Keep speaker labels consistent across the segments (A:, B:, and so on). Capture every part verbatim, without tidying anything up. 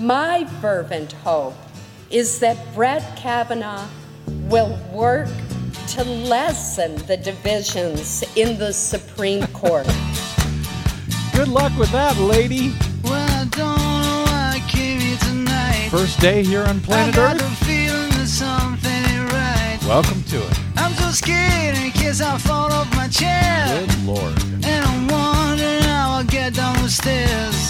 A: My fervent hope is that Brett Kavanaugh will work to lessen the divisions in the Supreme Court.
B: Good luck with that, lady.
C: Well, I don't know why I came here tonight.
B: First day here on planet
C: I got
B: Earth.
C: the feeling that something ain't right.
B: Welcome to it.
C: I'm so scared in case I fall off my chair.
B: Good Lord.
C: And I'm wondering how I'll get down the stairs.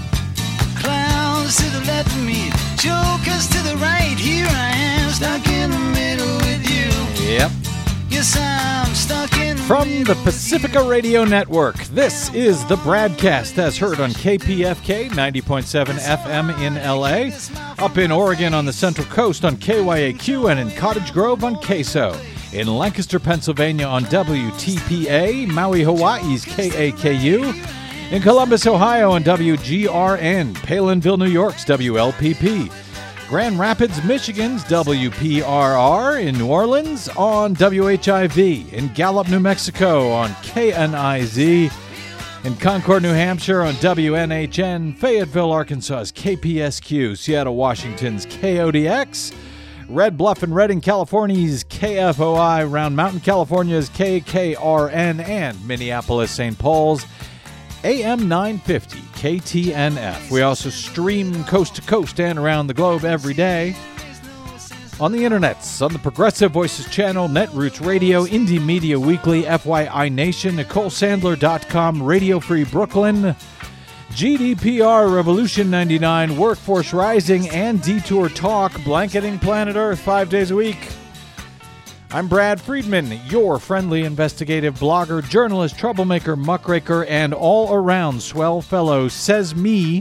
C: Clowns to the left of me, jokers to the right. Here I am, stuck in the middle with you.
B: Yep.
C: Yes, I'm stuck in the
B: From
C: middle
B: the Pacifica Radio Network, this is the Bradcast, as heard on K P F K ninety point seven F M in L A, up in Oregon on the Central Coast on K Y A Q, and in Cottage Grove on K S O, in Lancaster, Pennsylvania on W T P A, Maui, Hawaii's K A K U, in Columbus, Ohio on W G R N, Palinville, New York's W L P P, Grand Rapids, Michigan's W P R R, in New Orleans on W H I V, in Gallup, New Mexico on K N I Z, in Concord, New Hampshire on W N H N, Fayetteville, Arkansas's K P S Q, Seattle, Washington's K O D X, Red Bluff and Redding, California's K F O I, Round Mountain, California's K K R N, and Minneapolis, Saint Paul's A M nine fifty K T N F. We also stream coast to coast and around the globe every day on the internets, on the Progressive Voices channel, Netroots Radio, Indie Media Weekly, F Y I Nation, Nicole Sandler dot com, Radio Free Brooklyn, G D P R, Revolution ninety-nine, Workforce Rising, and Detour Talk, blanketing planet Earth five days a week. I'm Brad Friedman, your friendly investigative blogger, journalist, troublemaker, muckraker, and all-around swell fellow, says me.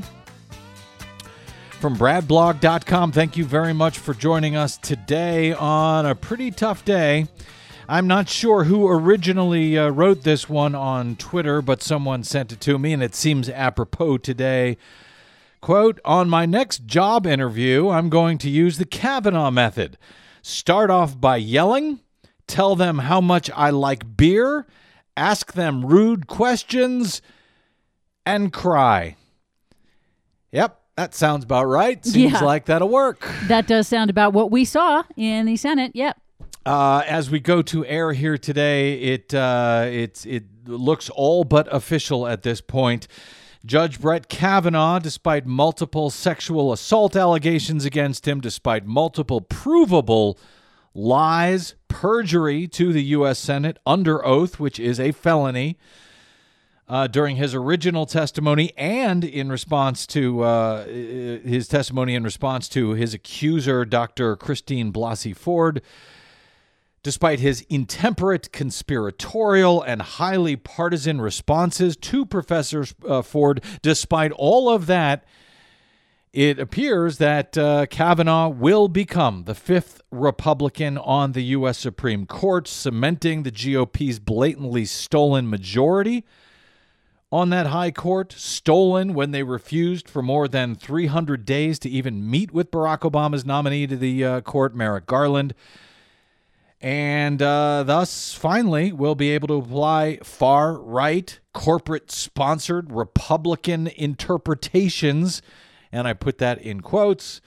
B: From brad blog dot com, thank you very much for joining us today on a pretty tough day. I'm not sure who originally uh, wrote this one on Twitter, but someone sent it to me, and it seems apropos today. Quote, on my next job interview, I'm going to use the Kavanaugh method. Start off by yelling, tell them how much I like beer, ask them rude questions, and cry. Yep, that sounds about right. Seems
D: Yeah.
B: like that'll work.
D: That does sound about what we saw in the Senate. Yep.
B: Uh, as we go to air here today, it uh, it it looks all but official at this point. Judge Brett Kavanaugh, despite multiple sexual assault allegations against him, despite multiple provable lies, perjury to the U S Senate under oath, which is a felony, uh, during his original testimony and in response to uh, his testimony in response to his accuser, Doctor Christine Blasey Ford, despite his intemperate, conspiratorial, and highly partisan responses to Professor uh, Ford, despite all of that, it appears that uh, Kavanaugh will become the fifth Republican on the U S Supreme Court, cementing the G O P's blatantly stolen majority on that high court, stolen when they refused for more than three hundred days to even meet with Barack Obama's nominee to the uh, court, Merrick Garland. And uh, thus, finally, we'll be able to apply far-right, corporate-sponsored Republican interpretations, and I put that in quotes,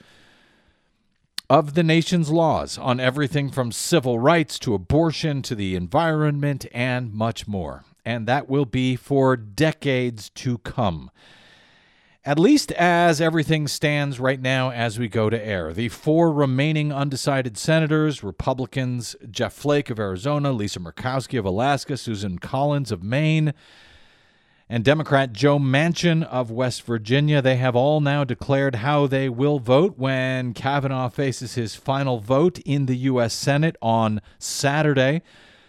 B: of the nation's laws on everything from civil rights to abortion to the environment and much more. And that will be for decades to come. At least as everything stands right now as we go to air. The four remaining undecided senators, Republicans Jeff Flake of Arizona, Lisa Murkowski of Alaska, Susan Collins of Maine, and Democrat Joe Manchin of West Virginia, they have all now declared how they will vote when Kavanaugh faces his final vote in the U S Senate on Saturday.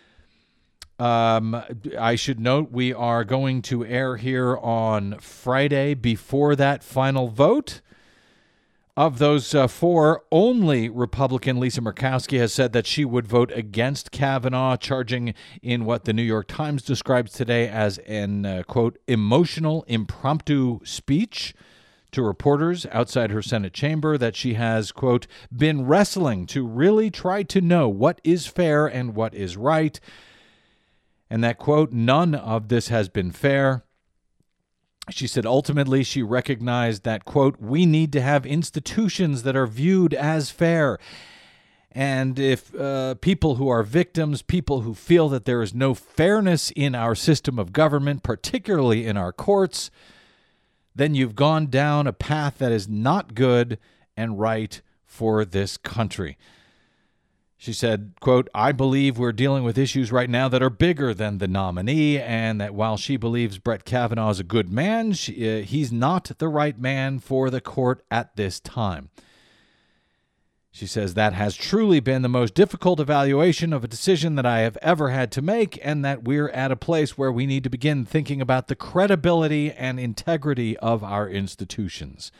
B: Um, I should note we are going to air here on Friday before that final vote. Of those uh, four, only Republican Lisa Murkowski has said that she would vote against Kavanaugh, charging in what the New York Times describes today as an, uh, quote, emotional impromptu speech to reporters outside her Senate chamber that she has, quote, been wrestling to really try to know what is fair and what is right. And that, quote, none of this has been fair. She said ultimately she recognized that, quote, we need to have institutions that are viewed as fair. And if uh, people who are victims, people who feel that there is no fairness in our system of government, particularly in our courts, then you've gone down a path that is not good and right for this country. She said, quote, I believe we're dealing with issues right now that are bigger than the nominee, and that while she believes Brett Kavanaugh is a good man, she, uh, he's not the right man for the court at this time. She says that has truly been the most difficult evaluation of a decision that I have ever had to make, and that we're at a place where we need to begin thinking about the credibility and integrity of our institutions.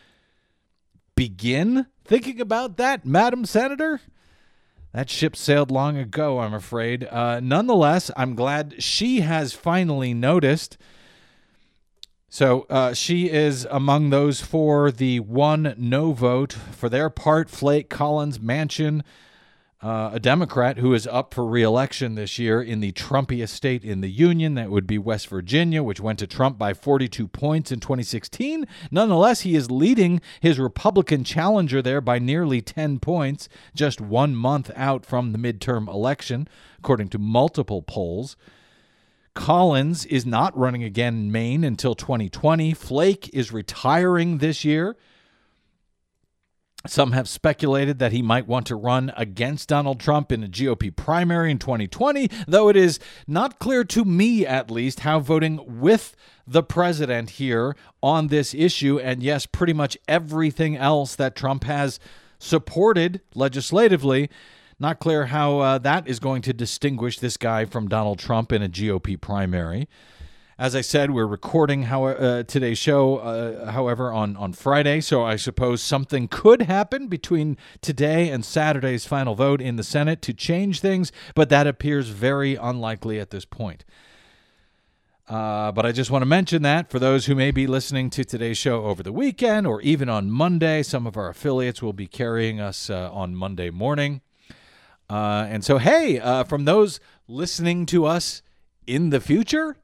B: Begin thinking about that, Madam Senator? That ship sailed long ago, I'm afraid. Uh, nonetheless, I'm glad she has finally noticed. So uh, she is among those for the one no vote. For their part, Flake, Collins, Manchin, uh, a Democrat who is up for re-election this year in the Trumpiest state in the Union, that would be West Virginia, which went to Trump by forty-two points in twenty sixteen. Nonetheless, he is leading his Republican challenger there by nearly ten points, just one month out from the midterm election, according to multiple polls. Collins is not running again in Maine until twenty twenty. Flake is retiring this year. Some have speculated that he might want to run against Donald Trump in a G O P primary in twenty twenty, though it is not clear to me, at least, how voting with the president here on this issue, and yes, pretty much everything else that Trump has supported legislatively, not clear how uh, that is going to distinguish this guy from Donald Trump in a G O P primary. As I said, we're recording how, uh, today's show, uh, however, on, on Friday, so I suppose something could happen between today and Saturday's final vote in the Senate to change things, but that appears very unlikely at this point. Uh, but I just want to mention that for those who may be listening to today's show over the weekend or even on Monday, some of our affiliates will be carrying us uh, on Monday morning. Uh, and so, hey, uh, from those listening to us in the future,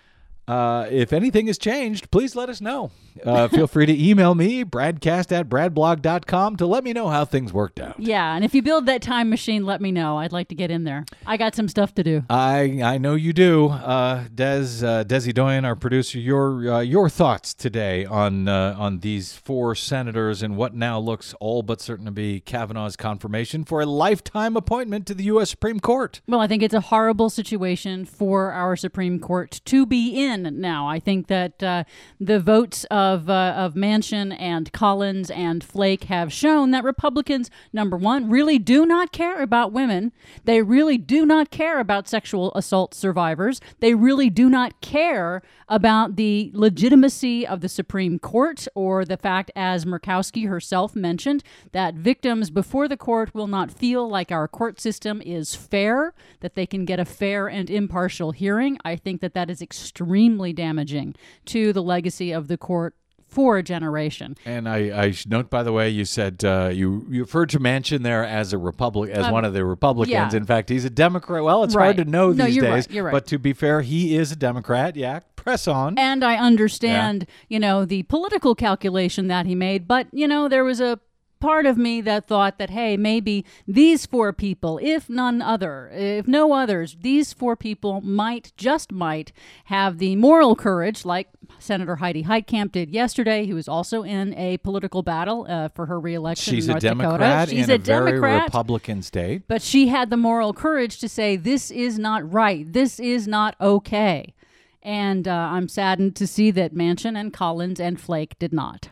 B: Uh, if anything has changed, please let us know. Uh, feel free to email me, bradcast at bradblog dot com, to let me know how things worked out.
D: Yeah, and if you build that time machine, let me know. I'd like to get in there. I got some stuff to do.
B: I I know you do. Uh, Des, uh, Desi Doyen, our producer, your uh, your thoughts today on uh, on these four senators and what now looks all but certain to be Kavanaugh's confirmation for a lifetime appointment to the U S Supreme Court.
D: Well, I think it's a horrible situation for our Supreme Court to be in now. I think that uh, the votes of uh, of Manchin and Collins and Flake have shown that Republicans, number one, really do not care about women. They really do not care about sexual assault survivors. They really do not care about the legitimacy of the Supreme Court, or the fact, as Murkowski herself mentioned, that victims before the court will not feel like our court system is fair, that they can get a fair and impartial hearing. I think that that is extremely damaging to the legacy of the court for a generation.
B: And I, I should note, by the way, you said uh, you, you referred to Manchin there as a Republic, as um, one of the Republicans.
D: Yeah.
B: In fact, he's a Democrat. Well, it's
D: right.
B: hard to know
D: no,
B: these
D: you're
B: days.
D: Right, you're right.
B: But to be fair, he is a Democrat. Yeah, press on.
D: And I understand, yeah. you know, the political calculation that he made. But, you know, there was a part of me that thought that, hey, maybe these four people, if none other, if no others, these four people might, just might, have the moral courage, like Senator Heidi Heitkamp did yesterday, who was also in a political battle uh, for her reelection
B: She's
D: in North
B: a Democrat
D: Dakota. She's
B: in
D: a,
B: a very
D: Democrat,
B: Republican state.
D: But she had the moral courage to say, this is not right. This is not okay. And uh, I'm saddened to see that Manchin and Collins and Flake did not.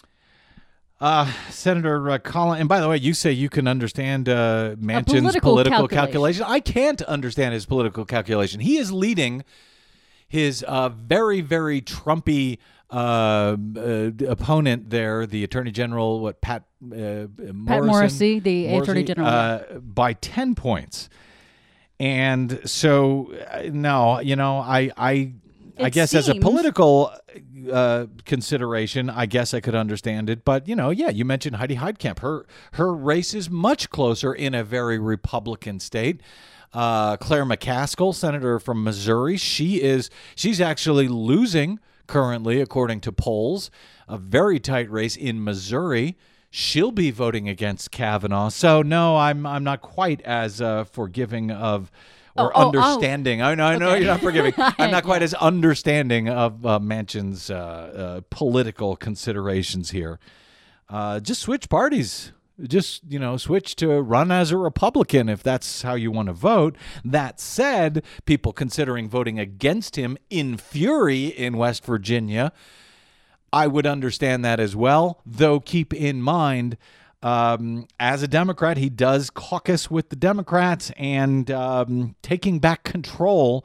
B: Uh, Senator uh, Collins, and by the way, you say you can understand uh, Manchin's
D: political,
B: political
D: calculation.
B: calculation. I can't understand his political calculation. He is leading his uh, very, very Trumpy uh, uh, opponent there, the Attorney General, what Pat uh, Morrison,
D: Pat Morrissey, the
B: Morrissey,
D: Attorney General,
B: uh, by ten points. And so, uh, no, you know, I, I, I guess
D: seems-
B: as a political uh, consideration, I guess I could understand it. But, you know, yeah, you mentioned Heidi Heitkamp. Her her race is much closer in a very Republican state. Uh, Claire McCaskill, senator from Missouri, she is she's actually losing currently, according to polls. A very tight race in Missouri. She'll be voting against Kavanaugh. So, no, I'm I'm not quite as uh, forgiving of or
D: oh, oh,
B: understanding.
D: oh.
B: I know, I know
D: Okay.
B: you're not forgiving. I'm not quite
D: Yeah.
B: as understanding of uh, Manchin's uh, uh, political considerations here. Uh, just switch parties. Just, you know, switch to run as a Republican if that's how you want to vote. That said, people considering voting against him in fury in West Virginia, I would understand that as well, though keep in mind, um, as a Democrat, he does caucus with the Democrats, and um, taking back control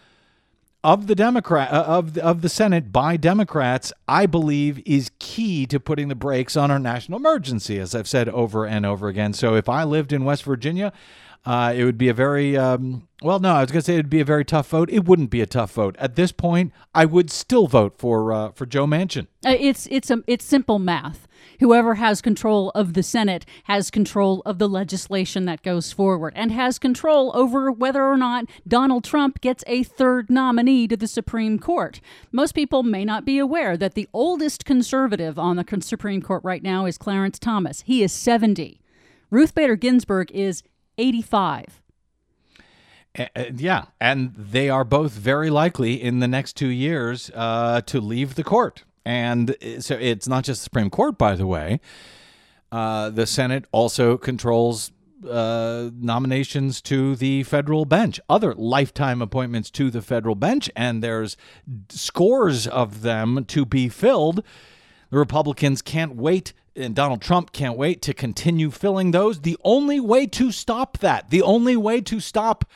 B: of the Democrat uh, of the, of the Senate by Democrats, I believe, is key to putting the brakes on our national emergency, as I've said over and over again. So if I lived in West Virginia, uh, it would be a very um, well. No, I was going to say it'd be a very tough vote. It wouldn't be a tough vote at this point. I would still vote for uh, for Joe Manchin.
D: Uh, It's it's a, it's simple math. Whoever has control of the Senate has control of the legislation that goes forward and has control over whether or not Donald Trump gets a third nominee to the Supreme Court. Most people may not be aware that the oldest conservative on the con- Supreme Court right now is Clarence Thomas. He is seventy. Ruth Bader Ginsburg is eighty-five.
B: Uh, yeah, and they are both very likely in the next two years uh, to leave the court. And so it's not just the Supreme Court, by the way. Uh, the Senate also controls uh, nominations to the federal bench, other lifetime appointments to the federal bench, and there's scores of them to be filled. The Republicans can't wait, and Donald Trump can't wait to continue filling those. The only way to stop that, the only way to stop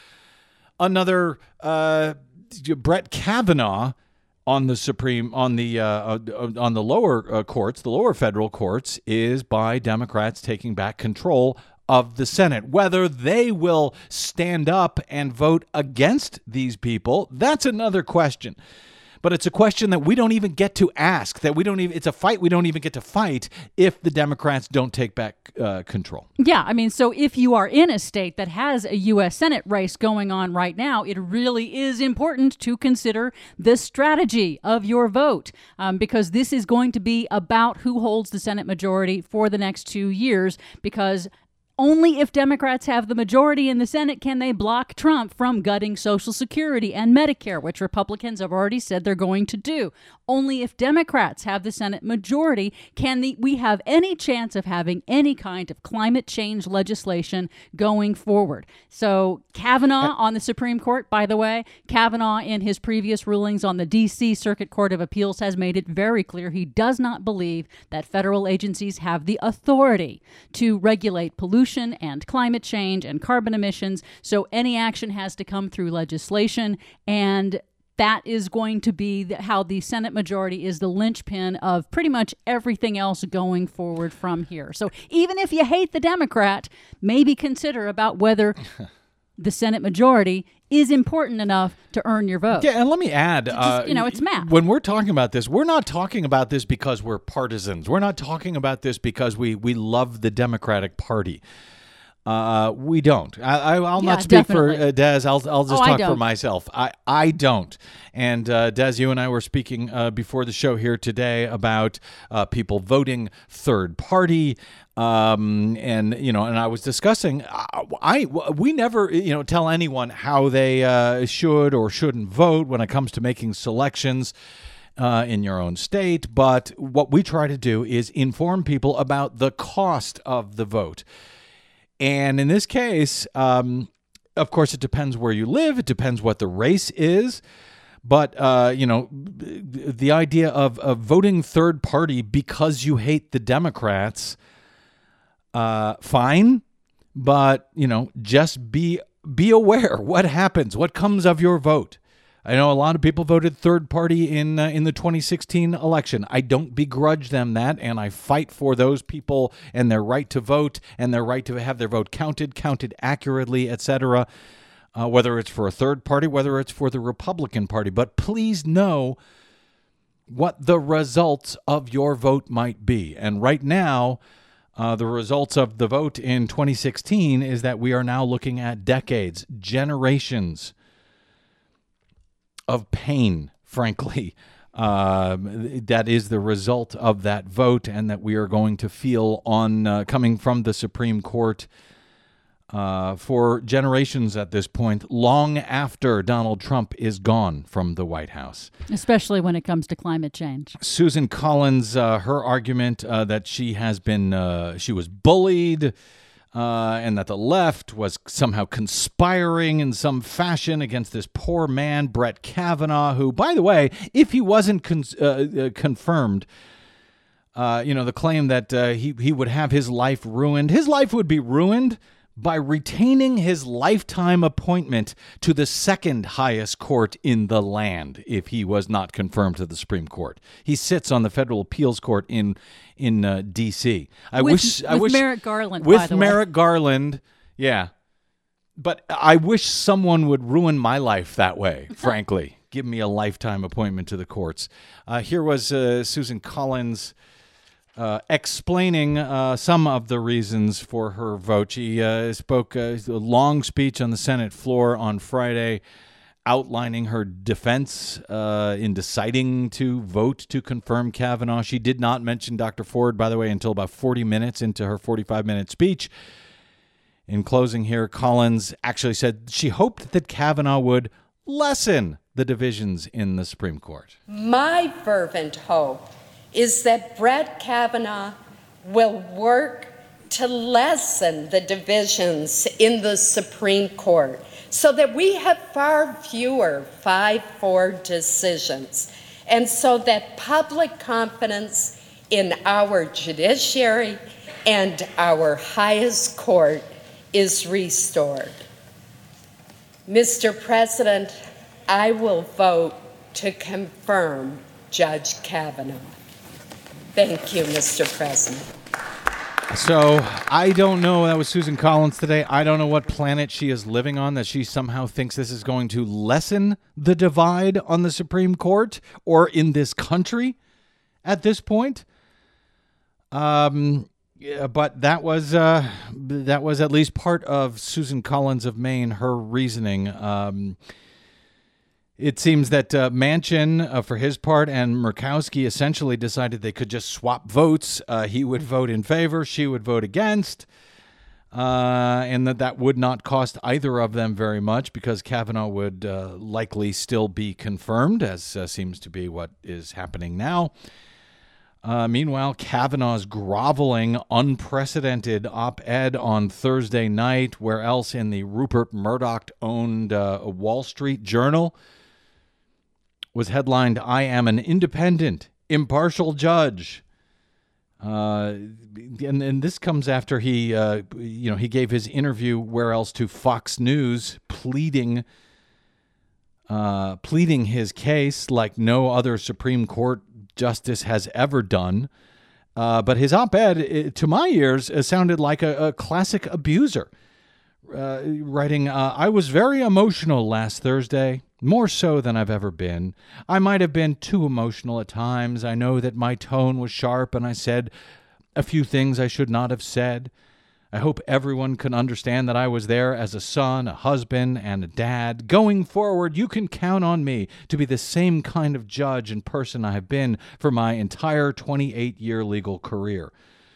B: another uh, Brett Kavanaugh on the Supreme, on the uh, on the lower uh, courts, the lower federal courts, is by Democrats taking back control of the Senate. Whether they will stand up and vote against these people, that's another question. But it's a question that we don't even get to ask, that we don't even, it's a fight we don't even get to fight if the Democrats don't take back uh, control.
D: Yeah, I mean, so if you are in a state that has a U S Senate race going on right now, it really is important to consider the strategy of your vote, um, because this is going to be about who holds the Senate majority for the next two years, because only if Democrats have the majority in the Senate can they block Trump from gutting Social Security and Medicare, which Republicans have already said they're going to do. Only if Democrats have the Senate majority can the, we have any chance of having any kind of climate change legislation going forward. So Kavanaugh on the Supreme Court, by the way, Kavanaugh in his previous rulings on the D C Circuit Court of Appeals has made it very clear he does not believe that federal agencies have the authority to regulate pollution and climate change and carbon emissions. So any action has to come through legislation, and that is going to be the, how the Senate majority is the linchpin of pretty much everything else going forward from here. So even if you hate the Democrat, maybe consider about whether the Senate majority is important enough to earn your vote.
B: Yeah, and let me add,
D: Just,
B: uh,
D: you know, it's math.
B: When we're talking about this, we're not talking about this because we're partisans. We're not talking about this because we, we love the Democratic Party. Uh, we don't. I, I, I'll
D: Yeah,
B: not speak
D: definitely.
B: for uh, Des. I'll I'll just
D: Oh, I
B: talk for
D: don't.
B: myself. I, I don't. And uh, Des, you and I were speaking uh, before the show here today about uh, people voting third party. Um, and, you know, and I was discussing, I, I we never, you know, tell anyone how they uh, should or shouldn't vote when it comes to making selections uh, in your own state. But what we try to do is inform people about the cost of the vote. And in this case, um, of course, it depends where you live. It depends what the race is. But, uh, you know, the idea of, of voting third party because you hate the Democrats, uh, fine. But, you know, just be be aware what happens, what comes of your vote. I know a lot of people voted third party in uh, in the twenty sixteen election. I don't begrudge them that, and I fight for those people and their right to vote and their right to have their vote counted, counted accurately, et cetera, uh, whether it's for a third party, whether it's for the Republican Party. But please know what the results of your vote might be. And right now, uh, the results of the vote in twenty sixteen is that we are now looking at decades, generations of pain, frankly, Uh, that is the result of that vote, and that we are going to feel on uh, coming from the Supreme Court uh, for generations at this point, long after Donald Trump is gone from the White House.
D: Especially when it comes to climate change.
B: Susan Collins, uh, her argument uh, that she has been, uh, she was bullied, Uh, and that the left was somehow conspiring in some fashion against this poor man, Brett Kavanaugh, who, by the way, if he wasn't con- uh, uh, confirmed, uh, you know, the claim that uh, he, he would have his life ruined, his life would be ruined by retaining his lifetime appointment to the second highest court in the land if he was not confirmed to the Supreme Court. He sits on the Federal Appeals Court in in uh, D C. I
D: with,
B: wish I
D: with
B: wish
D: Merrick Garland,
B: with
D: by the
B: Merrick
D: way.
B: Garland, yeah. But I wish someone would ruin my life that way, frankly. Give me a lifetime appointment to the courts. Uh, here was uh, Susan Collins Uh, explaining uh, some of the reasons for her vote. She uh, spoke uh, a long speech on the Senate floor on Friday, outlining her defense uh, in deciding to vote to confirm Kavanaugh. She did not mention Doctor Ford, by the way, until about forty minutes into her forty-five minute speech. In closing here, Collins actually said she hoped that Kavanaugh would lessen the divisions in the Supreme Court.
A: My fervent hope is that Brett Kavanaugh will work to lessen the divisions in the Supreme Court so that we have far fewer five four decisions, and so that public confidence in our judiciary and our highest court is restored. Mister President, I will vote to confirm Judge Kavanaugh. Thank you, Mister President.
B: So I don't know. That was Susan Collins today. I don't know what planet she is living on that she somehow thinks this is going to lessen the divide on the Supreme Court or in this country at this point. Um, yeah, but that was uh, that was at least part of Susan Collins of Maine, her reasoning. Um, It seems that uh, Manchin, uh, for his part, and Murkowski essentially decided they could just swap votes. Uh, he would vote in favor, she would vote against, uh, and that that would not cost either of them very much because Kavanaugh would uh, likely still be confirmed, as uh, seems to be what is happening now. Uh, meanwhile, Kavanaugh's groveling, unprecedented op-ed on Thursday night, where else in the Rupert Murdoch-owned uh, Wall Street Journal, was headlined, "I am an independent, impartial judge." Uh, and, and this comes after he, uh, you know, he gave his interview, where else, to Fox News, pleading, uh, pleading his case like no other Supreme Court justice has ever done. Uh, but his op-ed, it, to my ears, uh, sounded like a, a classic abuser. Uh, writing, uh, "I was very emotional last Thursday, more so than I've ever been. I might have been too emotional at times. I know that my tone was sharp and I said a few things I should not have said. I hope everyone can understand that I was there as a son, a husband, and a dad. Going forward, you can count on me to be the same kind of judge and person I have been for my entire twenty-eight year legal career."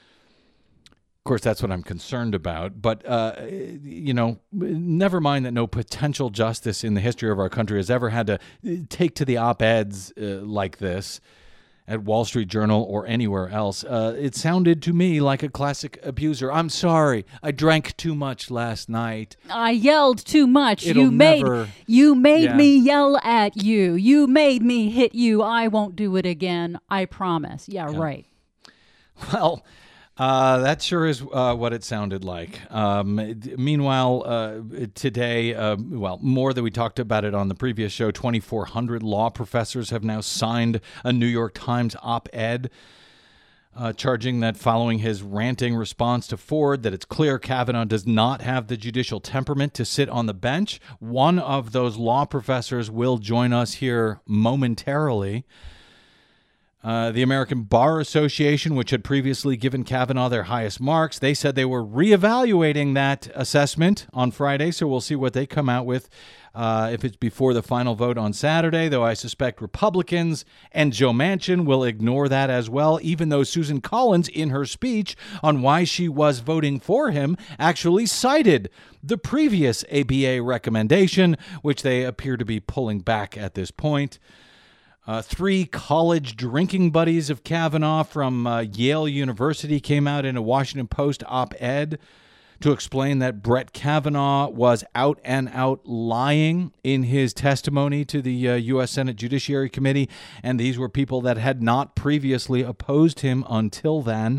B: Of course, that's what I'm concerned about. But, uh, you know, never mind that no potential justice in the history of our country has ever had to take to the op-eds uh, like this at Wall Street Journal or anywhere else. Uh, it sounded to me like a classic abuser. "I'm sorry. I drank too much last night.
D: I yelled too much.
B: It'll
D: you made
B: never-
D: you made
B: Yeah.
D: me yell at you. You made me hit you. I won't do it again. I promise." Yeah,
B: Yeah.
D: right.
B: Well, uh, that sure is uh, what it sounded like. Um, d- meanwhile, uh, today, uh, well, more than we talked about it on the previous show, twenty-four hundred law professors have now signed a New York Times op-ed uh, charging that following his ranting response to Ford that it's clear Kavanaugh does not have the judicial temperament to sit on the bench. One of those law professors will join us here momentarily. Uh, the American Bar Association, which had previously given Kavanaugh their highest marks, they said they were reevaluating that assessment on Friday, so we'll see what they come out with uh, if it's before the final vote on Saturday, though I suspect Republicans and Joe Manchin will ignore that as well, even though Susan Collins, in her speech on why she was voting for him, actually cited the previous A B A recommendation, which they appear to be pulling back at this point. Uh, three college drinking buddies of Kavanaugh from uh, Yale University came out in a Washington Post op-ed to explain that Brett Kavanaugh was out and out lying in his testimony to the uh, U S Senate Judiciary Committee, and these were people that had not previously opposed him until then.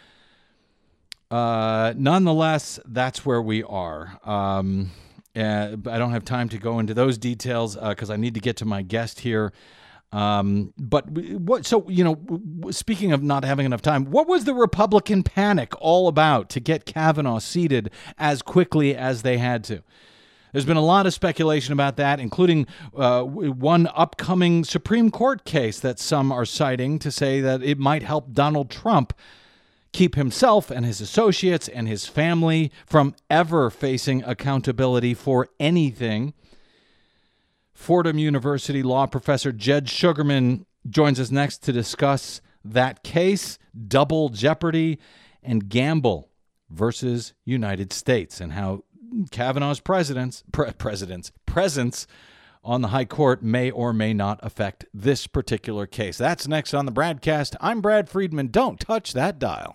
B: Uh, nonetheless, that's where we are. Um, uh, I don't have time to go into those details because uh, I need to get to my guest here. Um, but what, so, you know, speaking of not having enough time, what was the Republican panic all about to get Kavanaugh seated as quickly as they had to? There's been a lot of speculation about that, including uh, one upcoming Supreme Court case that some are citing to say that it might help Donald Trump keep himself and his associates and his family from ever facing accountability for anything. Fordham University law professor Jed Sugarman joins us next to discuss that case, double jeopardy, and Gamble versus United States, and how Kavanaugh's presidents, pre- presidents, presence on the high court may or may not affect this particular case. That's next on the Bradcast. I'm Brad Friedman. Don't touch that dial.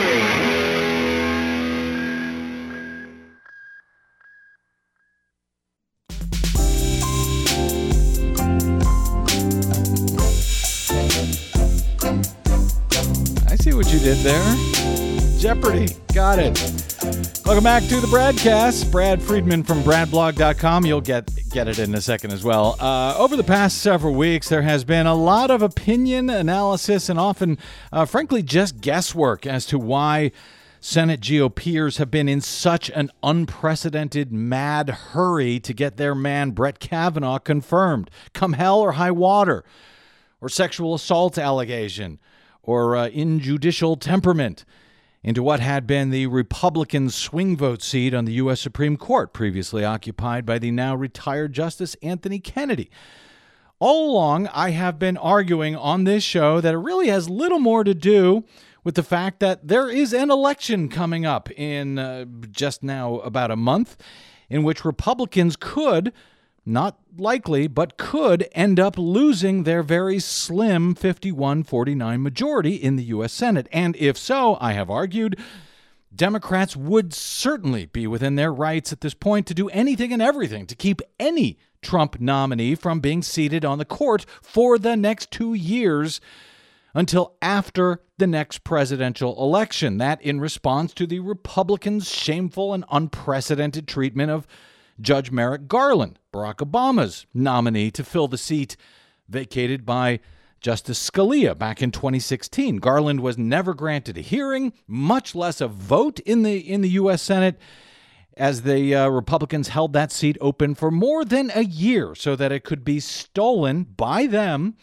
B: See what you did there. Jeopardy. Got it. Welcome back to the Bradcast. Brad Friedman from brad blog dot com. You'll get get it in a second as well. Uh, over the past several weeks, there has been a lot of opinion, analysis, and often, uh, frankly, just guesswork as to why Senate GOPers have been in such an unprecedented mad hurry to get their man Brett Kavanaugh confirmed, come hell or high water, or sexual assault allegation, or uh, injudicial temperament, into what had been the Republican swing vote seat on the U S Supreme Court, previously occupied by the now retired Justice Anthony Kennedy. All along, I have been arguing on this show that it really has little more to do with the fact that there is an election coming up in uh, just now about a month, in which Republicans could, not likely, but could end up losing their very slim fifty-one forty-nine majority in the U S Senate. And if so, I have argued, Democrats would certainly be within their rights at this point to do anything and everything to keep any Trump nominee from being seated on the court for the next two years until after the next presidential election. That in response to the Republicans' shameful and unprecedented treatment of Judge Merrick Garland, Barack Obama's nominee to fill the seat vacated by Justice Scalia back in twenty sixteen. Garland was never granted a hearing, much less a vote in the in the U S Senate, as the uh, Republicans held that seat open for more than a year so that it could be stolen by them,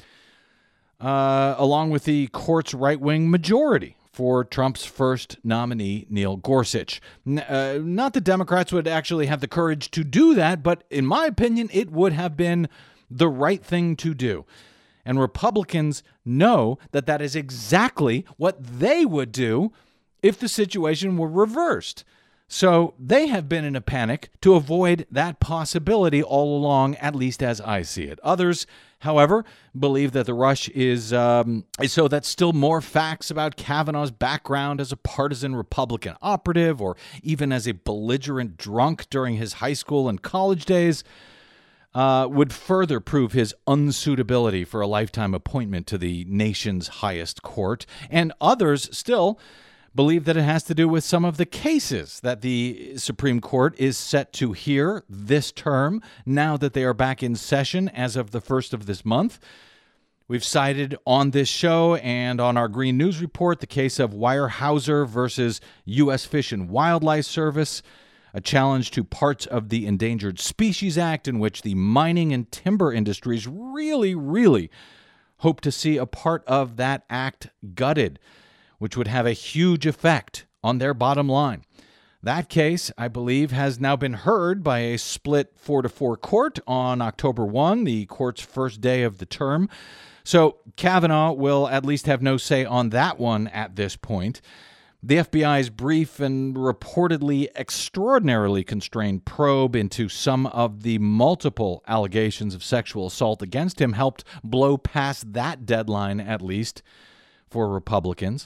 B: uh, along with the court's right-wing majority for Trump's first nominee, Neil Gorsuch. Uh, not that Democrats would actually have the courage to do that, but in my opinion, it would have been the right thing to do. And Republicans know that that is exactly what they would do if the situation were reversed. So they have been in a panic to avoid that possibility all along, at least as I see it. Others, however, believe that the rush is, um, is so that still more facts about Kavanaugh's background as a partisan Republican operative or even as a belligerent drunk during his high school and college days uh, would further prove his unsuitability for a lifetime appointment to the nation's highest court. And others still believe that it has to do with some of the cases that the Supreme Court is set to hear this term, now that they are back in session as of the first of this month. We've cited on this show and on our Green News Report the case of Weyerhaeuser versus U S Fish and Wildlife Service, a challenge to parts of the Endangered Species Act in which the mining and timber industries really, really hope to see a part of that act gutted, which would have a huge effect on their bottom line. That case, I believe, has now been heard by a split four to four court on October first, the court's first day of the term. So Kavanaugh will at least have no say on that one at this point. The F B I's brief and reportedly extraordinarily constrained probe into some of the multiple allegations of sexual assault against him helped blow past that deadline, at least, for Republicans.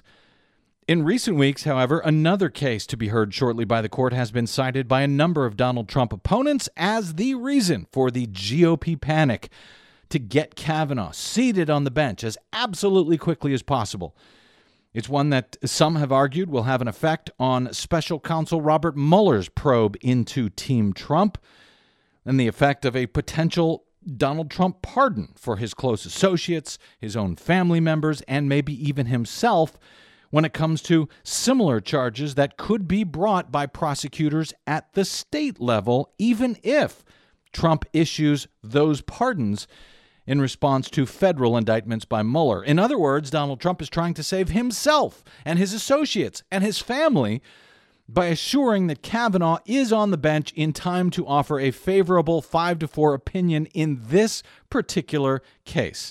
B: In recent weeks, however, another case to be heard shortly by the court has been cited by a number of Donald Trump opponents as the reason for the G O P panic to get Kavanaugh seated on the bench as absolutely quickly as possible. It's one that some have argued will have an effect on special counsel Robert Mueller's probe into Team Trump and the effect of a potential Donald Trump pardon for his close associates, his own family members, and maybe even himself when it comes to similar charges that could be brought by prosecutors at the state level, even if Trump issues those pardons in response to federal indictments by Mueller. In other words, Donald Trump is trying to save himself and his associates and his family by assuring that Kavanaugh is on the bench in time to offer a favorable five to four opinion in this particular case.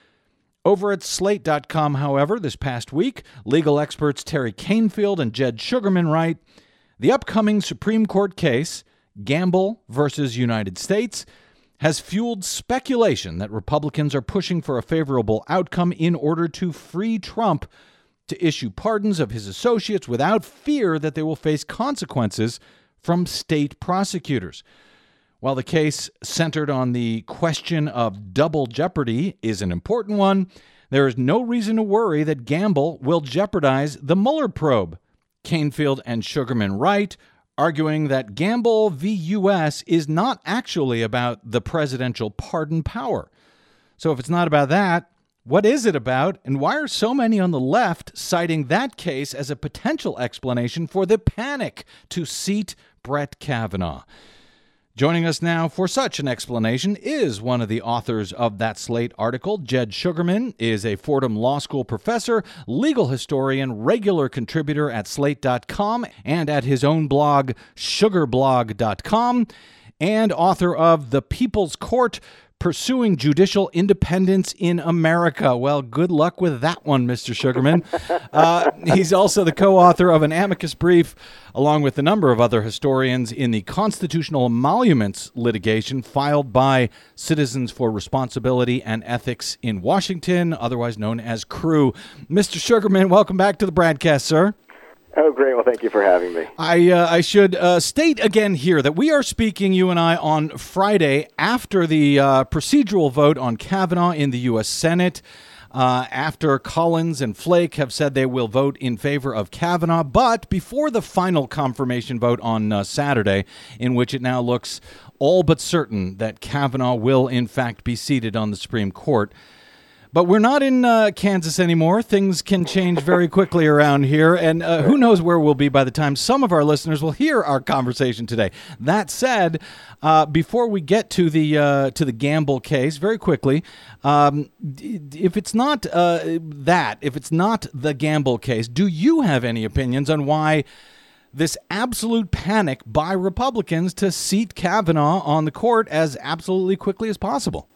B: Over at Slate dot com, however, this past week, legal experts Terry Canfield and Jed Sugarman write, the upcoming Supreme Court case, Gamble versus United States, has fueled speculation that Republicans are pushing for a favorable outcome in order to free Trump to issue pardons of his associates without fear that they will face consequences from state prosecutors. While the case centered on the question of double jeopardy is an important one, there is no reason to worry that Gamble will jeopardize the Mueller probe. Canfield and Sugarman write, arguing that Gamble v. U S is not actually about the presidential pardon power. So if it's not about that, what is it about, and why are so many on the left citing that case as a potential explanation for the panic to seat Brett Kavanaugh? Joining us now for such an explanation is one of the authors of that Slate article. Jed Sugarman is a Fordham Law School professor, legal historian, regular contributor at Slate dot com and at his own blog, sugar blog dot com, and author of The People's Court, Pursuing Judicial Independence in America. Well, good luck with that one, Mister Sugarman. Uh, he's also the co-author of an amicus brief, along with a number of other historians, in the constitutional emoluments litigation filed by Citizens for Responsibility and Ethics in Washington, otherwise known as C R E W. Mister Sugarman, welcome back to the Bradcast, sir.
E: Oh, great. Well, thank you for having me.
B: I uh, I should uh, state again here that we are speaking, you and I, on Friday after the uh, procedural vote on Kavanaugh in the U S Senate, uh, after Collins and Flake have said they will vote in favor of Kavanaugh, but before the final confirmation vote on uh, Saturday, in which it now looks all but certain that Kavanaugh will, in fact, be seated on the Supreme Court. But we're not in uh, Kansas anymore. Things can change very quickly around here, and uh, who knows where we'll be by the time some of our listeners will hear our conversation today. That said, uh, before we get to the uh, to the Gamble case, very quickly, um, if it's not uh, that, if it's not the Gamble case, do you have any opinions on why this absolute panic by Republicans to seat Kavanaugh on the court as absolutely quickly as possible?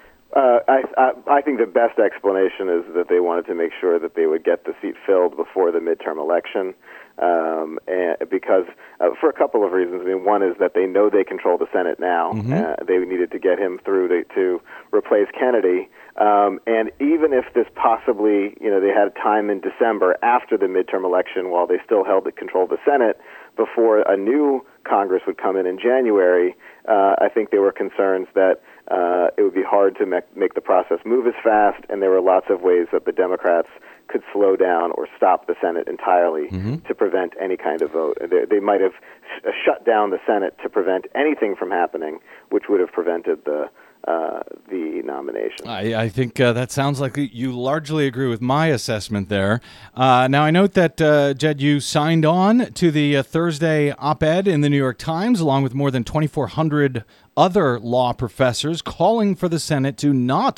E: Uh, I, I, I think the best explanation is that they wanted to make sure that they would get the seat filled before the midterm election, um, and because uh, for a couple of reasons. I mean, one is that they know they control the Senate now. Mm-hmm. Uh, they needed to get him through to, to replace Kennedy, um, and even if this possibly, you know, they had time in December after the midterm election while they still held the control of the Senate before a new Congress would come in in January, uh, I think there were concerns that Uh, it would be hard to make, make the process move as fast, and there were lots of ways that the Democrats could slow down or stop the Senate entirely mm-hmm. to prevent any kind of vote. They, they might have sh- shut down the Senate to prevent anything from happening, which would have prevented the uh, the nomination.
B: I, I think uh, that sounds like you largely agree with my assessment there. Uh, now, I note that, uh, Jed, you signed on to the uh, Thursday op-ed in the New York Times, along with more than twenty-four hundred other law professors, calling for the Senate to not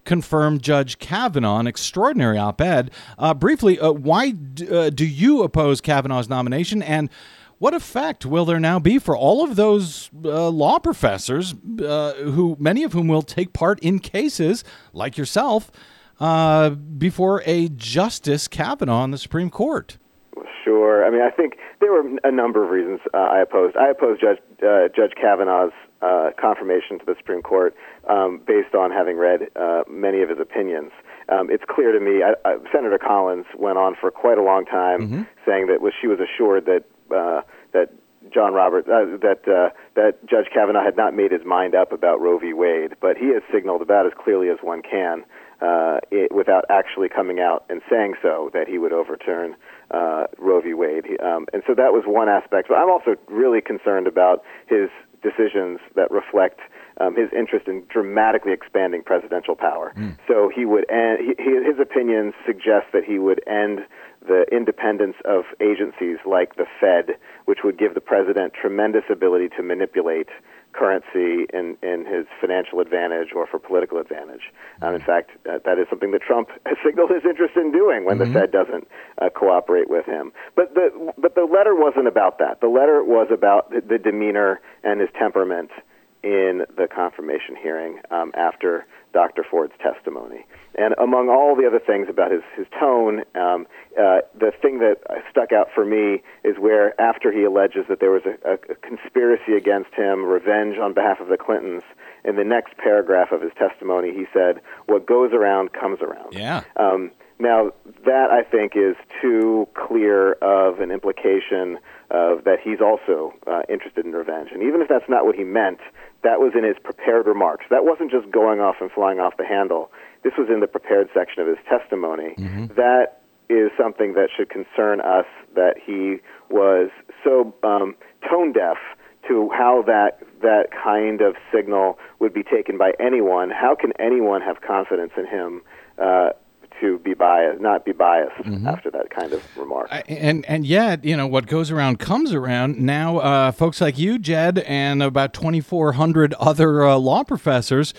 B: confirmed Judge Kavanaugh, an extraordinary op-ed. Uh, briefly, uh, why d- uh, do you oppose Kavanaugh's nomination, and what effect will there now be for all of those uh, law professors, uh, who many of whom will take part in cases like yourself uh, before a Justice Kavanaugh on the Supreme Court?
E: Sure. I mean, I think there were a number of reasons uh, I opposed. I opposed Judge uh, Judge Kavanaugh's uh, confirmation to the Supreme Court um, based on having read uh, many of his opinions. Um, it's clear to me. I, I, Senator Collins went on for quite a long time mm-hmm. saying that was she was assured that uh, that John Roberts uh, that uh, that Judge Kavanaugh had not made his mind up about Roe v. Wade, but he has signaled about as clearly as one can, uh, it, without actually coming out and saying so, that he would overturn Uh, Roe v. Wade. Um, and so that was one aspect. But I'm also really concerned about his decisions that reflect um, his interest in dramatically expanding presidential power. Mm. So he would end, he, his opinions suggest that he would end the independence of agencies like the Fed, which would give the president tremendous ability to manipulate currency in, in his financial advantage or for political advantage. Um, in fact, uh, that is something that Trump has signaled his interest in doing when mm-hmm. the Fed doesn't uh, cooperate with him. But the but the letter wasn't about that. The letter was about the, the demeanor and his temperament in the confirmation hearing um, after Doctor Ford's testimony. And among all the other things about his, his tone, um, uh, the thing that stuck out for me is where, after he alleges that there was a, a, a conspiracy against him, revenge on behalf of the Clintons, in the next paragraph of his testimony, he said, "What goes around comes around."
B: Yeah.
E: Um, now, that, I think, is too clear of an implication of that he's also uh, interested in revenge. And even if that's not what he meant, that was in his prepared remarks. That wasn't just going off and flying off the handle. This was in the prepared section of his testimony. Mm-hmm. That is something that should concern us, that he was so um, tone deaf to how that that kind of signal would be taken by anyone. How can anyone have confidence in him uh, to be biased, not be biased mm-hmm. after that kind of remark?
B: I, and and yet, you know, what goes around comes around. Now, uh, folks like you, Jed, and about twenty-four hundred other uh, law professors,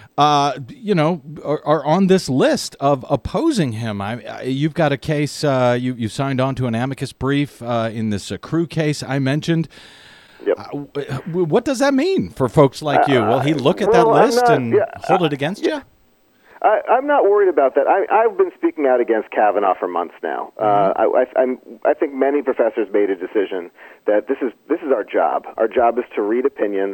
B: Uh, you know, are, are on this list of opposing him. I, I, you've got a case, uh, you, you signed on to an amicus brief uh, in this uh, Crew case I mentioned.
E: Yep.
B: Uh, what does that mean for folks like you? Will he look at
E: well,
B: that list
E: not,
B: and
E: yeah,
B: hold it against
E: yeah.
B: you?
E: I, I'm not worried about that. I, I've been speaking out against Kavanaugh for months now. Mm-hmm. Uh, I, I, I'm, I think many professors made a decision that this is this is our job. Our job is to read opinions,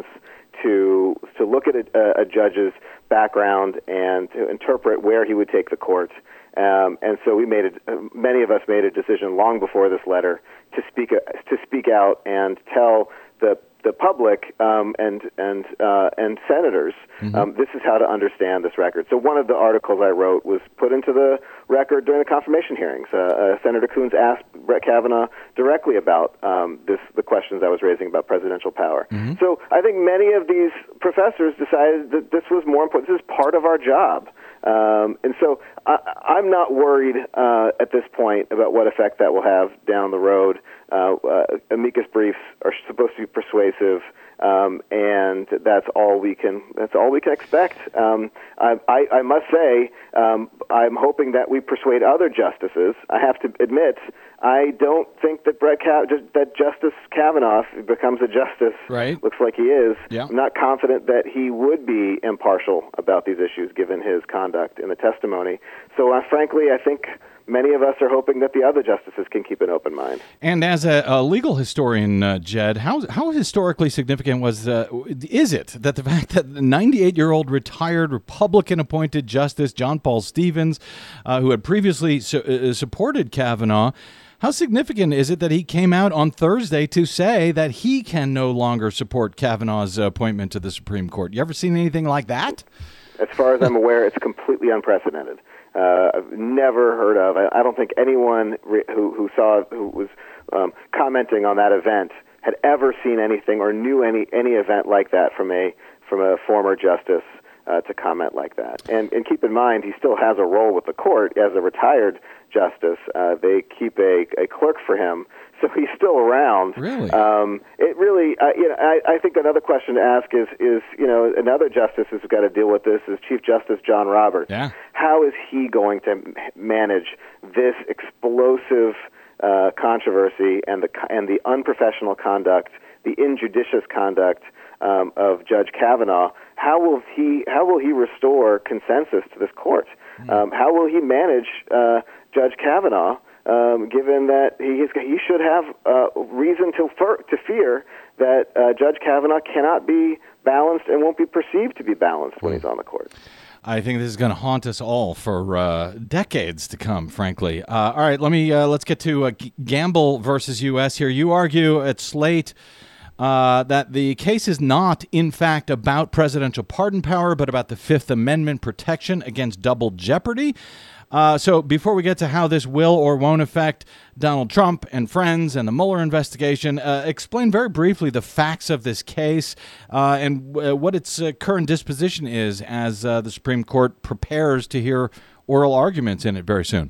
E: to to look at a, a judge's background and to interpret where he would take the court. Um, and so we made a, many of us made a decision long before this letter to speak to speak out and tell the the public um, and and uh, and senators mm-hmm. um, this is how to understand this record. So one of the articles I wrote was put into the record during the confirmation hearings. Uh, uh, Senator Coons asked Brett Kavanaugh directly about um, this the questions I was raising about presidential power. Mm-hmm. So I think many of these professors decided that this was more important. This is part of our job. Um, and so I, I'm not worried uh, at this point about what effect that will have down the road. Uh, uh, amicus briefs are supposed to be persuasive, um, and that's all we can. That's all we can expect. Um, I, I, I must say, um, I'm hoping that we persuade other justices. I have to admit, I don't think that Brett Kav- that Justice Kavanaugh becomes a justice.
B: Right.
E: Looks like he is.
B: Yeah.
E: I'm not confident that he would be impartial about these issues, given his conduct in the testimony. So, uh, frankly, I think many of us are hoping that the other justices can keep an open mind.
B: And as a, a legal historian, uh, Jed, how how historically significant was uh, is it that the fact that the ninety-eight-year-old retired Republican-appointed Justice John Paul Stevens, uh, who had previously su- uh, supported Kavanaugh, how significant is it that he came out on Thursday to say that he can no longer support Kavanaugh's appointment to the Supreme Court? You ever seen anything like that?
E: As far as I'm aware, it's completely unprecedented. Uh, I've never heard of. I, I don't think anyone re- who who saw who was um, commenting on that event had ever seen anything or knew any any event like that from a from a former justice uh, to comment like that. And and keep in mind, he still has a role with the court as a retired justice. Uh, they keep a, a clerk for him. so he's still around.
B: Really?
E: Um, it really, uh, you know, I, I think another question to ask is, is, you know, another justice who's got to deal with this is Chief Justice John Roberts.
B: Yeah.
E: How is he going to m- manage this explosive uh, controversy and the and the unprofessional conduct, the injudicious conduct um, of Judge Kavanaugh? How will he how will he restore consensus to this court? Mm. Um, how will he manage uh, Judge Kavanaugh? Um, given that he is, he should have uh, reason to fer- to fear that uh, Judge Kavanaugh cannot be balanced and won't be perceived to be balanced when he's on the court.
B: I think this is going to haunt us all for uh, decades to come, frankly. Uh, all right, let me uh, let's get to uh, Gamble versus U S here. You argue at Slate uh, that the case is not, in fact, about presidential pardon power, but about the Fifth Amendment protection against double jeopardy. Uh, so before we get to how this will or won't affect Donald Trump and friends and the Mueller investigation, uh, explain very briefly the facts of this case uh, and uh, what its uh, current disposition is as uh, the Supreme Court prepares to hear oral arguments in it very soon.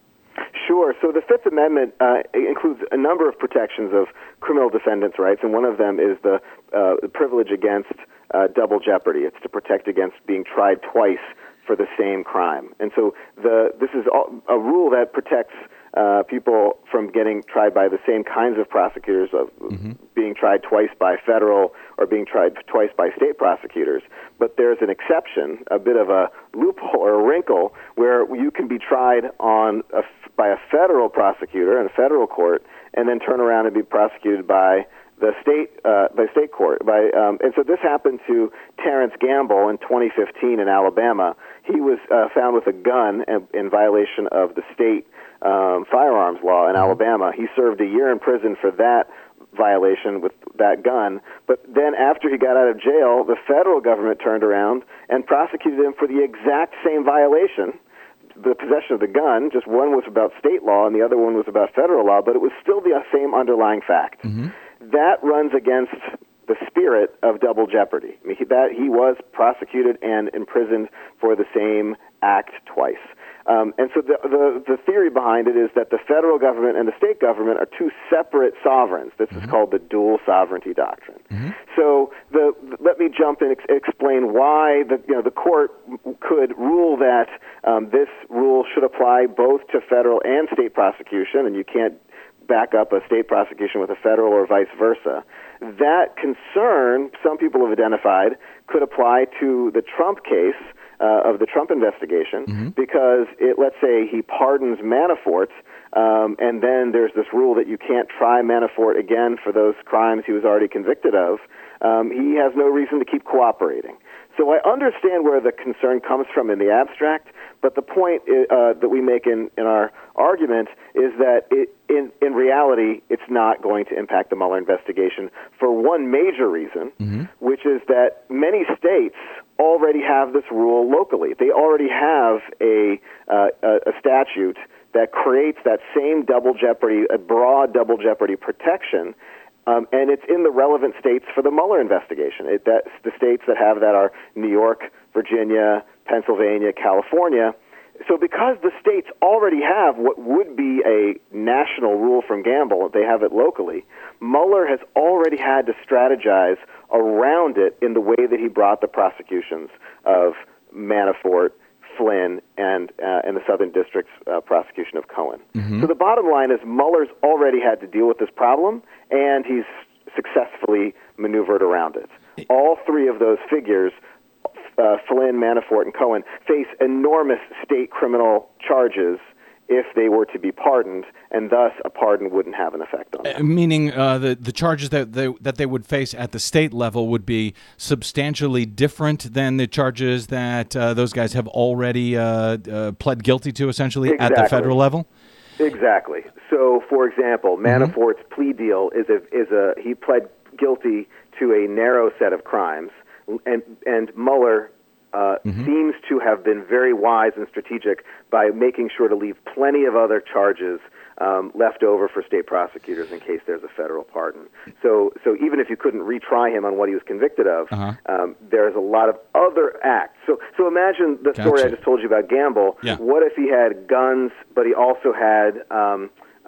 E: Sure. So the Fifth Amendment uh, includes a number of protections of criminal defendants' rights, and one of them is the, uh, the privilege against uh, double jeopardy. It's to protect against being tried twice for the same crime. And so the this is all, a rule that protects uh, people from getting tried by the same kinds of prosecutors, of mm-hmm. being tried twice by federal or being tried twice by state prosecutors. But there's an exception, a bit of a loophole or a wrinkle, where you can be tried on a, by a federal prosecutor in a federal court and then turn around and be prosecuted by the state, uh, by state court, by um, and so this happened to Terrence Gamble in twenty fifteen in Alabama. He was uh, found with a gun in, in violation of the state um, firearms law in Alabama. He served a year in prison for that violation with that gun. But then after he got out of jail, the federal government turned around and prosecuted him for the exact same violation. The possession of the gun, just one was about state law and the other one was about federal law, but it was still the same underlying fact. Mm-hmm. That runs against the spirit of double jeopardy. I mean, he, that he was prosecuted and imprisoned for the same act twice. Um, and so the, the the theory behind it is that the federal government and the state government are two separate sovereigns. This mm-hmm. is called the dual sovereignty doctrine. Mm-hmm. So the, let me jump and ex- explain why the you know the court could rule that um, this rule should apply both to federal and state prosecution, and you can't back up a state prosecution with a federal or vice versa. That concern, some people have identified, could apply to the Trump case uh, of the Trump investigation, mm-hmm. because it, let's say he pardons Manafort, um, and then there's this rule that you can't try Manafort again for those crimes he was already convicted of. Um, he has no reason to keep cooperating. So I understand where the concern comes from in the abstract, but the point uh, that we make in, in our argument is that it, in, in reality, it's not going to impact the Mueller investigation for one major reason, mm-hmm. which is that many states already have this rule locally. They already have a, uh, a, a statute that creates that same double jeopardy, a broad double jeopardy protection. Um, and it's in the relevant states for the Mueller investigation. It, that's the states that have that are New York, Virginia, Pennsylvania, California. So because the states already have what would be a national rule from Gamble, they have it locally, Mueller has already had to strategize around it in the way that he brought the prosecutions of Manafort, Flynn, and uh, and the Southern District's uh, prosecution of Cohen. Mm-hmm. So the bottom line is Mueller's already had to deal with this problem, and he's successfully maneuvered around it. All three of those figures, uh, Flynn, Manafort, and Cohen, face enormous state criminal charges if they were to be pardoned, and thus a pardon wouldn't have an effect on them.
B: Uh, meaning uh, the the charges that they, that they would face at the state level would be substantially different than the charges that uh, those guys have already uh, uh, pled guilty to, essentially,
E: exactly.
B: at the federal level?
E: Exactly. So, for example, Manafort's mm-hmm. plea deal is a, is a he pled guilty to a narrow set of crimes, and and Mueller Uh, mm-hmm. seems to have been very wise and strategic by making sure to leave plenty of other charges um, left over for state prosecutors in case there's a federal pardon. So, so even if you couldn't retry him on what he was convicted of, uh-huh. um, there's a lot of other acts. So, so imagine the
B: gotcha.
E: story I just told you about Gamble.
B: Yeah.
E: What if he had guns, but he also had um,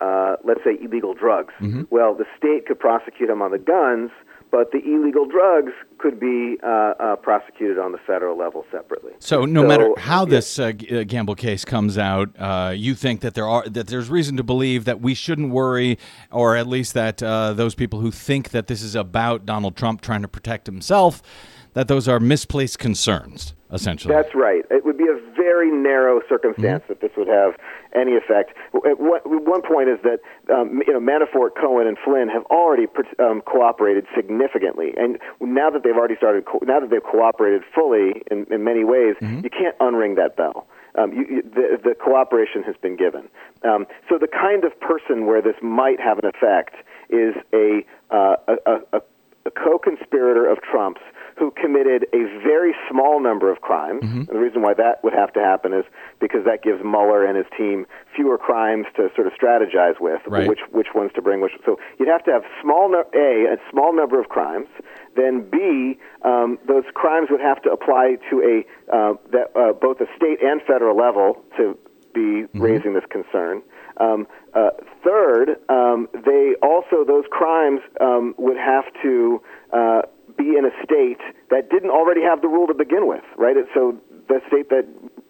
E: uh, let's say, illegal drugs.
B: Mm-hmm.
E: Well, the state could prosecute him on the guns, but the illegal drugs could be uh, uh, prosecuted on the federal level separately.
B: So, no
E: So,
B: matter how
E: yeah.
B: this uh, G- uh, Gamble case comes out, uh, you think that there are that there's reason to believe that we shouldn't worry, or at least that uh, those people who think that this is about Donald Trump trying to protect himself, that those are misplaced concerns, essentially.
E: That's right. It would be a very narrow circumstance
B: Mm-hmm.
E: that this would have any effect. At one, one point is that um, you know Manafort, Cohen, and Flynn have already um, cooperated significantly, and now that they've already started, co- now that they've cooperated fully in, in many ways,
B: Mm-hmm.
E: you can't unring that bell. Um, you, you, the, the cooperation has been given. Um, so the kind of person where this might have an effect is a uh, a, a, a co-conspirator of Trump's who committed a very small number of crimes.
B: Mm-hmm.
E: And the reason why that would have to happen is because that gives Mueller and his team fewer crimes to sort of strategize with,
B: Right.
E: which which ones to bring. Which so you'd have to have small no, a a small number of crimes. Then B, um, those crimes would have to apply to a uh, that uh, both a state and federal level to be
B: Mm-hmm.
E: raising this concern. Um, uh, third, um, they also those crimes um, would have to uh, be in a state that didn't already have the rule to begin with, right? So the state that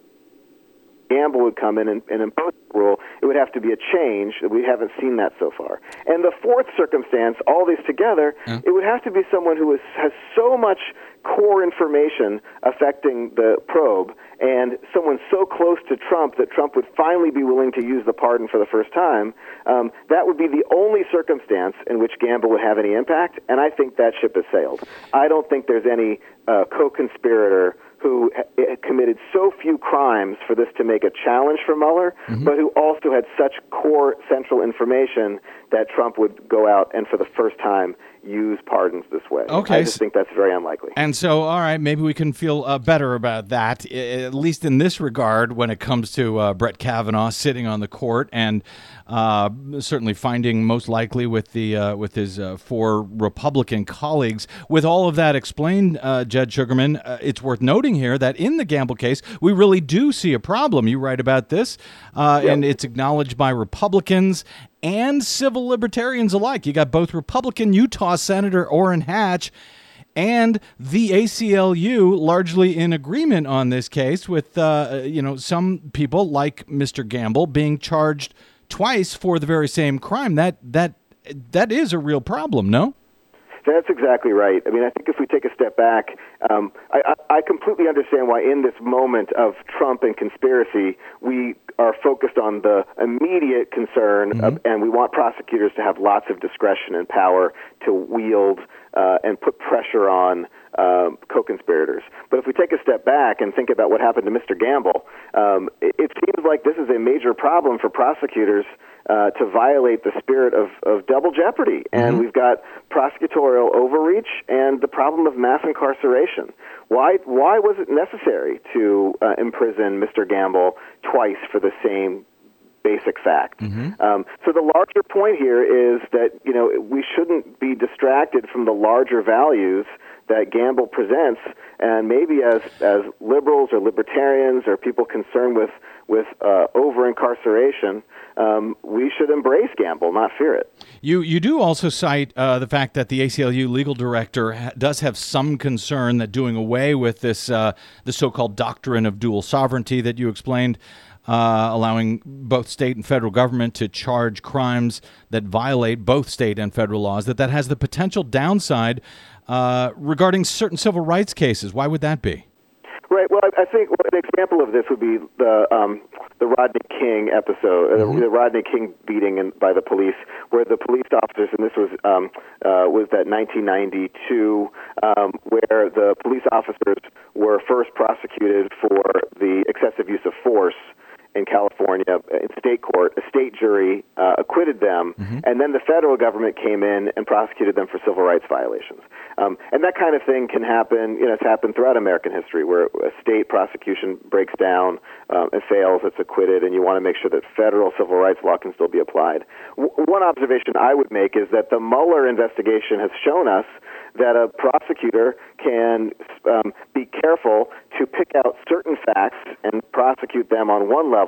E: Gamble would come in and, and impose the rule, it would have to be a change. We haven't seen that so far. And the fourth circumstance, all these together,
B: Yeah.
E: it would have to be someone who is, has so much core information affecting the probe and someone so close to Trump that Trump would finally be willing to use the pardon for the first time. Um, that would be the only circumstance in which Gamble would have any impact, and I think that ship has sailed. I don't think there's any uh, co-conspirator who ha- committed so few crimes for this to make a challenge for Mueller,
B: Mm-hmm.
E: but who also had such core central information that Trump would go out and for the first time use pardons this way.
B: Okay,
E: I just
B: s-
E: think that's very unlikely.
B: And so, all right, maybe we can feel uh, better about that, i- at least in this regard, when it comes to uh, Brett Kavanaugh sitting on the court and uh, certainly finding most likely with the uh, with his uh, four Republican colleagues. With all of that explained, uh, Judge Sugarman, uh, it's worth noting here that in the Gamble case, we really do see a problem. You write about this, uh,
E: Yep.
B: and it's acknowledged by Republicans and civil libertarians alike. You got both Republican Utah Senator Orrin Hatch and the A C L U largely in agreement on this case, with uh, you know some people like Mister Gamble being charged twice for the very same crime. That that that is a real problem, no?
E: That's exactly right. I mean, I think if we take a step back, um, I, I, I completely understand why in this moment of Trump and conspiracy, we are focused on the immediate concern,
B: Mm-hmm.
E: of, and we want prosecutors to have lots of discretion and power to wield uh, and put pressure on uh, co-conspirators. But if we take a step back and think about what happened to Mister Gamble, um, it, it seems like this is a major problem for prosecutors uh, to violate the spirit of, of double jeopardy. And we've got prosecutorial overreach and the problem of mass incarceration. Why, why was it necessary to uh, imprison Mister Gamble twice for the same basic fact? Um, so the larger point here is that, you know, we shouldn't be distracted from the larger values that Gamble presents, and maybe as as liberals or libertarians or people concerned with with uh, over incarceration, um, we should embrace Gamble, not fear it.
B: You you do also cite uh, the fact that the A C L U legal director ha- does have some concern that doing away with this uh, the so-called doctrine of dual sovereignty that you explained, uh, allowing both state and federal government to charge crimes that violate both state and federal laws, that that has the potential downside uh, regarding certain civil rights cases. Why would that be?
E: Right. Well, I, I think an example of this would be the um, the Rodney King episode, mm-hmm. the, the Rodney King beating in, by the police, where the police officers, and this was um, uh, was that nineteen ninety-two, um, where the police officers were first prosecuted for the excessive use of force in California in state court. A state jury uh, acquitted them, mm-hmm. and then the federal government came in and prosecuted them for civil rights violations. Um, and that kind of thing can happen, you know, it's happened throughout American history where a state prosecution breaks down um, and fails, it's acquitted, and you want to make sure that federal civil rights law can still be applied. W- one observation I would make is that the Mueller investigation has shown us that a prosecutor can um, be careful to pick out certain facts and prosecute them on one level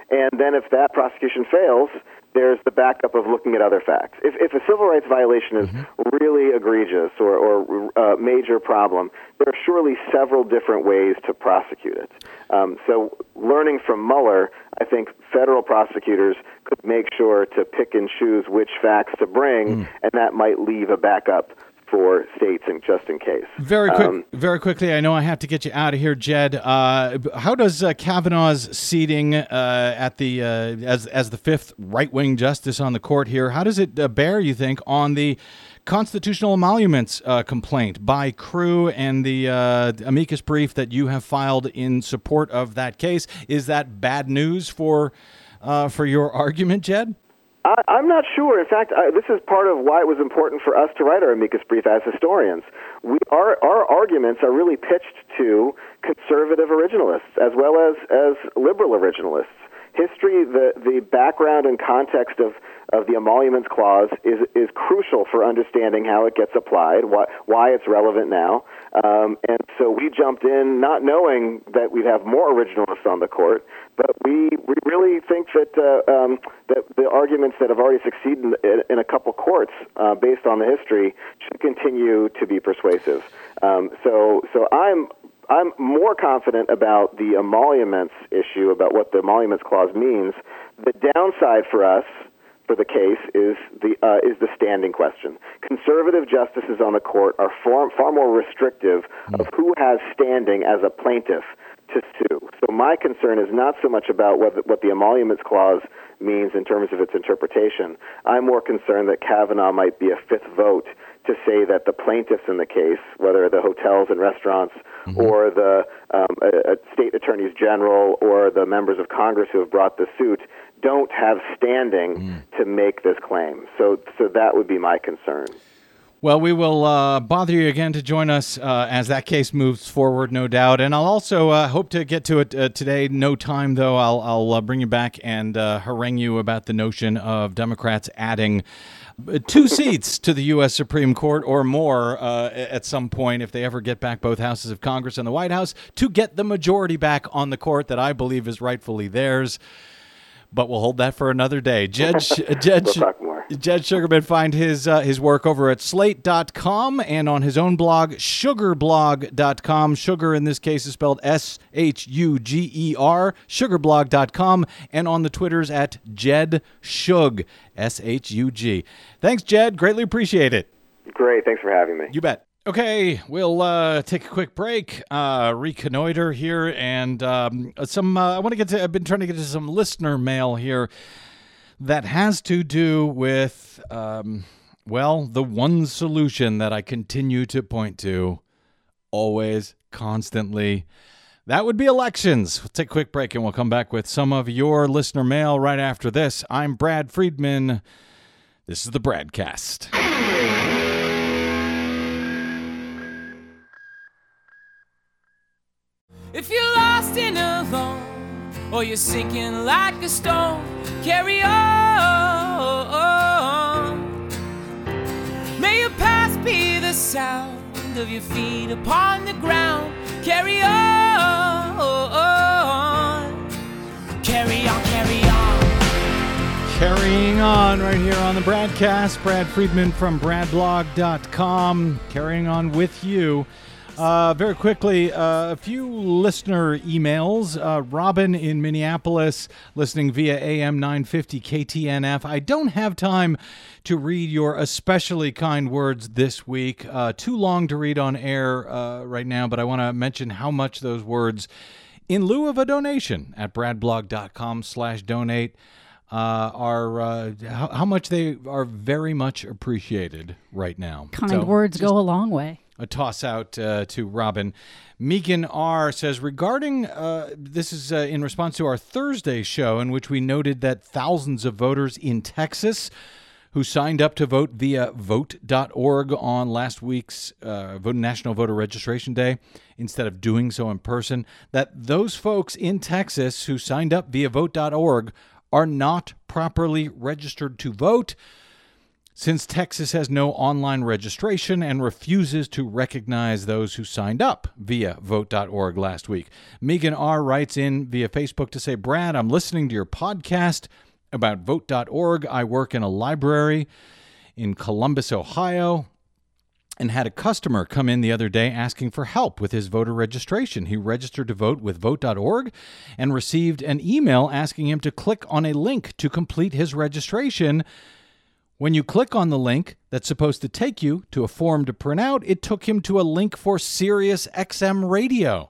E: And then if that prosecution fails, there's the backup of looking at other facts. If, if a civil rights violation is mm-hmm. really egregious or, or a major problem, there are surely several different ways to prosecute it. Um, so learning from Mueller, I think federal prosecutors could make sure to pick and choose which facts to bring, mm. and that might leave a backup for states, and just in case.
B: Very quick,
E: um,
B: very quickly. I know I have to get you out of here, Jed. Uh, how does uh, Kavanaugh's seating uh, at the uh, as as the fifth right-wing justice on the court here? How does it uh, bear, you think, on the constitutional emoluments uh, complaint by Crew and the uh, amicus brief that you have filed in support of that case? Is that bad news for uh, for your argument, Jed?
E: I, I'm not sure. In fact, I, this is part of why it was important for us to write our amicus brief as historians. We, our, our arguments are really pitched to conservative originalists as well as, as liberal originalists. History, the, the background and context of, of the emoluments clause is is crucial for understanding how it gets applied, why, why it's relevant now. Um, and so we jumped in not knowing that we'd have more originalists on the court, but we, we really think that, uh, um, that the arguments that have already succeeded in, in a couple courts uh, based on the history should continue to be persuasive. Um, so so I'm I'm more confident about the emoluments issue, about what the emoluments clause means. The downside for us, for the case, is the uh, is the standing question. Conservative justices on the court are far, far more restrictive of who has standing as a plaintiff to sue. So my concern is not so much about what, what the emoluments clause means in terms of its interpretation. I'm more concerned that Kavanaugh might be a fifth vote to say that the plaintiffs in the case, whether the hotels and restaurants mm-hmm. or the um, uh, state attorneys general or the members of Congress who have brought the suit, don't have standing mm. to make this claim. So, so that would be my concern.
B: Well, we will uh, bother you again to join us uh, as that case moves forward, no doubt. And I'll also uh, hope to get to it uh, today. No time, though. I'll, I'll uh, bring you back and uh, harangue you about the notion of Democrats adding two seats to the U S Supreme Court or more uh, at some point if they ever get back both houses of Congress and the White House to get the majority back on the court that I believe is rightfully theirs. But we'll hold that for another day. Jed, Jed,
E: we'll talk more.
B: Jed Sugarman, find his uh, his work over at slate dot com and on his own blog, sugar blog dot com. Sugar in this case is spelled S H U G E R, sugar blog dot com, and on the Twitters at Jed Shug, S H U G. Thanks, Jed. Greatly appreciate it.
E: Great. Thanks for having me.
B: You bet. Okay, we'll uh, take a quick break, uh, reconnoiter here, and um, some. Uh, I want to get to. I've been trying to get to some listener mail here that has to do with, um, well, the one solution that I continue to point to, always, constantly. That would be elections. We'll take a quick break, and we'll come back with some of your listener mail right after this. I'm Brad Friedman. This is the Bradcast.
F: If you're lost and alone, or you're sinking like a stone, carry on. May your past be the sound of your feet upon the ground. Carry on. Carry on, carry on.
B: Carrying on right here on the Bradcast. Brad Friedman from brad blog dot com. Carrying on with you. Uh, very quickly, uh, a few listener emails. Uh, Robin in Minneapolis, listening via A M nine fifty K T N F. I don't have time to read your especially kind words this week. Uh, too long to read on air uh, right now, but I want to mention how much those words, in lieu of a donation at brad blog dot com slash donate, Uh, are uh, how, how much they are very much appreciated right now.
D: Kind
B: so
D: words go a long way.
B: A toss out uh, to Robin. Megan R. says, regarding, uh, this is uh, in response to our Thursday show in which we noted that thousands of voters in Texas who signed up to vote via vote dot org on last week's uh, National Voter Registration Day instead of doing so in person, that those folks in Texas who signed up via vote dot org are not properly registered to vote. since Texas has no online registration and refuses to recognize those who signed up via vote dot org last week. Megan R. writes in via Facebook to say, Brad, I'm listening to your podcast about vote dot org. I work in a library in Columbus, Ohio, and had a customer come in the other day asking for help with his voter registration. He registered to vote with vote dot org and received an email asking him to click on a link to complete his registration. When you click on the link that's supposed to take you to a form to print out, it took him to a link for Sirius X M radio.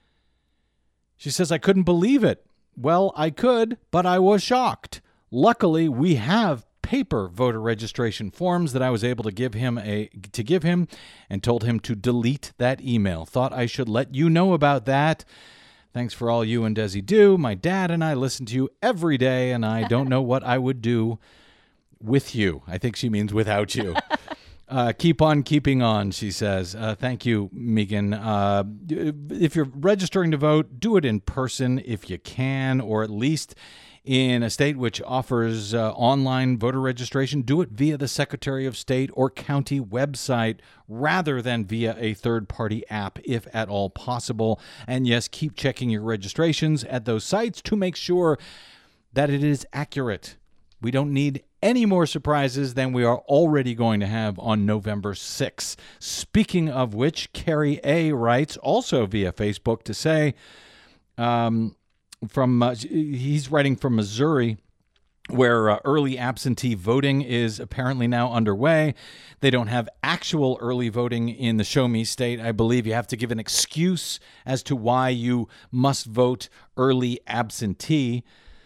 B: She says, I couldn't believe it. Well, I could, but I was shocked. Luckily, we have paper voter registration forms that I was able to give him a to give him and told him to delete that email. Thought I should let you know about that. Thanks for all you and Desi do. My dad and I listen to you every day, and I don't know what I would do with you. I think she means without you. Uh, keep on keeping on, she says. Uh, thank you, Megan. Uh, if you're registering to vote, do it in person if you can, or at least in a state which offers uh, online voter registration, do it via the Secretary of State or county website rather than via a third-party app, if at all possible. And yes, keep checking your registrations at those sites to make sure that it is accurate. We don't need any more surprises than we are already going to have on November sixth. Speaking of which, Carrie A. writes, also via Facebook, to say, um, from uh, he's writing from Missouri, where uh, early absentee voting is apparently now underway. They don't have actual early voting in the Show Me State. I believe you have to give an excuse as to why you must vote early absentee.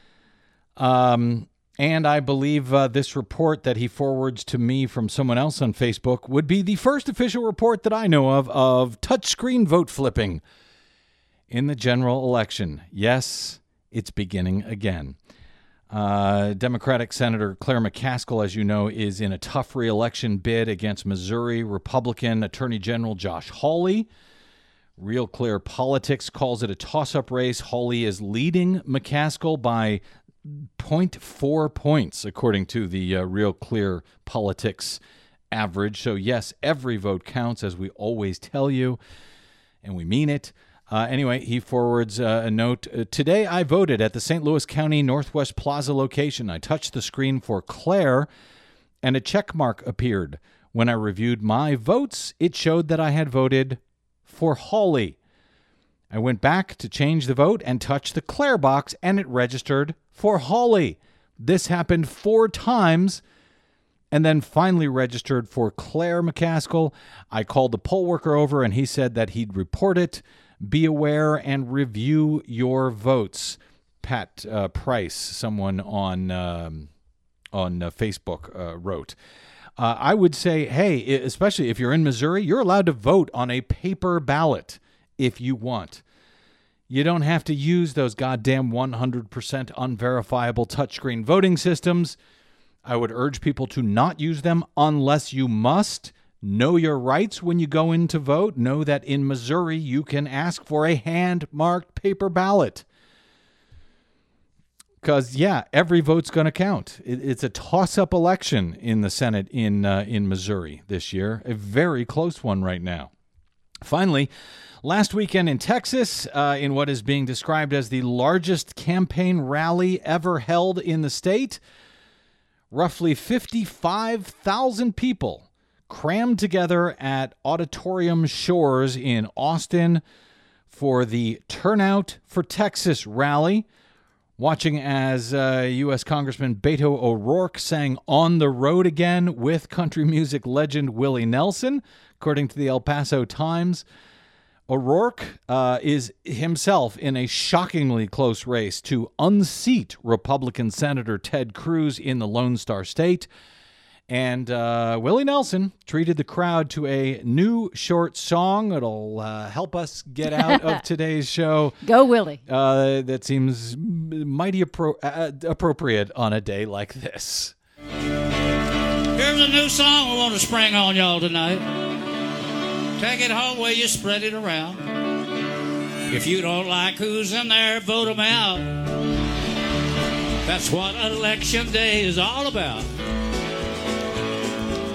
B: Um... And I believe uh, this report that he forwards to me from someone else on Facebook would be the first official report that I know of of touchscreen vote flipping in the general election. Yes, it's beginning again. Uh, Democratic Senator Claire McCaskill, as you know, is in a tough re-election bid against Missouri Republican Attorney General Josh Hawley. Real Clear Politics calls it a toss-up race. Hawley is leading McCaskill by zero point four points, according to the uh, Real Clear Politics average. So, yes, every vote counts, as we always tell you, and we mean it. Uh, anyway, he forwards uh, a note. Uh, Today I voted at the Saint Louis County Northwest Plaza location. I touched the screen for Claire, and a check mark appeared. When I reviewed my votes, it showed that I had voted for Hawley. I went back to change the vote and touched the Claire box, and it registered for Hawley. This happened four times and then finally registered for Claire McCaskill. I called the poll worker over, and he said that he'd report it. Be aware and review your votes. Pat uh, Price, someone on um, on uh, Facebook, uh, wrote. Uh, I would say, hey, especially if you're in Missouri, you're allowed to vote on a paper ballot if you want. You don't have to use those goddamn one hundred percent unverifiable touchscreen voting systems. I would urge people to not use them unless you must. Know your rights when you go in to vote. Know that in Missouri you can ask for a hand-marked paper ballot. Because, yeah, every vote's going to count. It, it's a toss-up election in the Senate in uh, in Missouri this year. A very close one right now. Finally, last weekend in Texas, uh, in what is being described as the largest campaign rally ever held in the state, roughly fifty-five thousand people crammed together at Auditorium Shores in Austin for the Turnout for Texas rally, watching as uh, U S Congressman Beto O'Rourke sang On the Road Again with country music legend Willie Nelson, according to the El Paso Times. O'Rourke uh, is himself in a shockingly close race to unseat Republican Senator Ted Cruz in the Lone Star State. And uh, Willie Nelson treated the crowd to a new short song that'll uh, help us get out of today's show.
D: Go, Willie.
B: Uh, that seems mighty appro- uh, appropriate on a day like this.
G: Here's a new song we want to spring on y'all tonight. Take it home where you spread it around. If you don't like who's in there, vote them out. That's what election day is all about.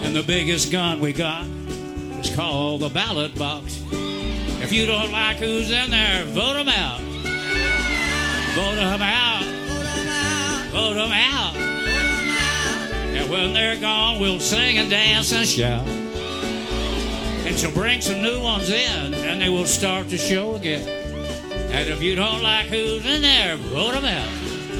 G: And the biggest gun we got is called the ballot box. If you don't like who's in there, vote them out. Vote them out. Vote them out. And when they're gone, we'll sing and dance and shout. And she'll bring some new ones in, and they will start the show again. And if you don't like who's in there, vote them out.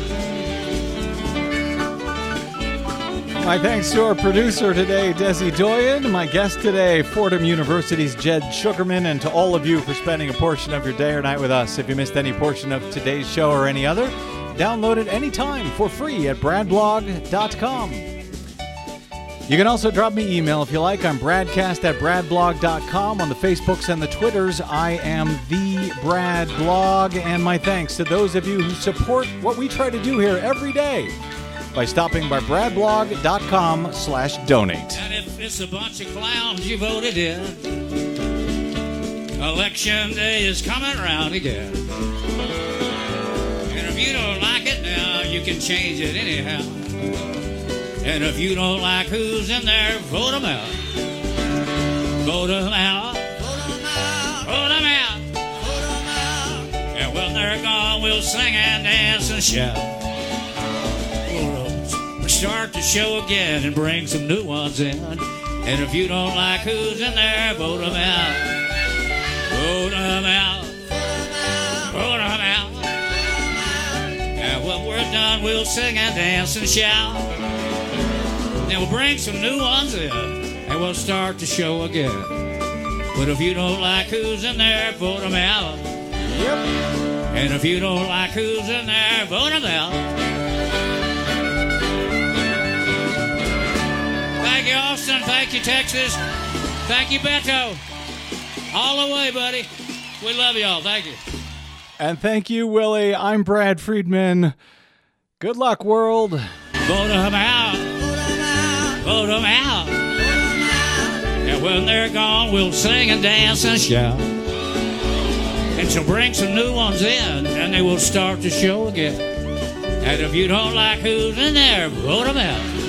B: My thanks to our producer today, Desi Doyen. My guest today, Fordham University's Jed Sugarman, and to all of you for spending a portion of your day or night with us. If you missed any portion of today's show or any other, download it anytime for free at brad blog dot com. You can also drop me email if you like. I'm bradcast at brad blog dot com. On the Facebooks and the Twitters, I am the Brad Blog. And my thanks to those of you who support what we try to do here every day by stopping by brad blog dot com slash donate.
G: And if it's a bunch of clowns you voted in, election day is coming around again. And if you don't like it now, you can change it anyhow. And if you don't like who's in there, vote them out. Vote them out. Vote them out. And when they're gone, we'll sing and dance and shout. We'll start the show again and bring some new ones in. And if you don't like who's in there, vote them out. Vote them out. Vote them out. And when we're done, we'll sing and dance and shout. Then we'll bring some new ones in, and we'll start the show again. But if you don't like who's in there, vote them out.
B: Yep.
G: And if you don't like who's in there, vote them out. Thank you, Austin. Thank you, Texas. Thank you, Beto. All the way, buddy. We love y'all. Thank you.
B: And thank you, Willie. I'm Brad Friedman. Good luck, world.
G: Vote them out. Vote them out. And when they're gone, we'll sing and dance and shout. And she'll bring some new ones in, and they will start the show again. And if you don't like who's in there, vote them out.